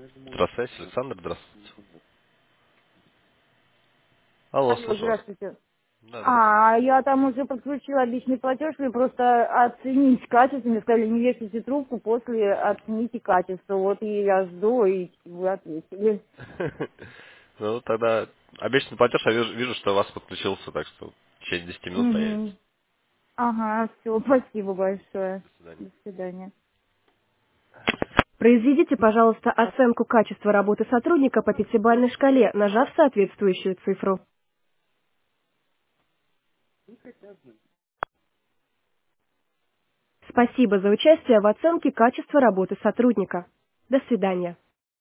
Здравствуйте, Александр, здравствуйте. Алло, Алло, слышу вас. здравствуйте. Да, здравствуйте. Я там уже подключила обычный платеж, мне просто оценить качество, мне сказали, не вешайте трубку, после оцените качество. Вот и я жду, и вы ответили. Ну, тогда обещанный платеж, я вижу, что у вас подключился, так что в течение 10 минут появится. Угу. Ага, все, спасибо большое. До свидания. До свидания. Произведите, пожалуйста, оценку качества работы сотрудника по пятибалльной шкале, нажав соответствующую цифру. Спасибо за участие в оценке качества работы сотрудника. До свидания.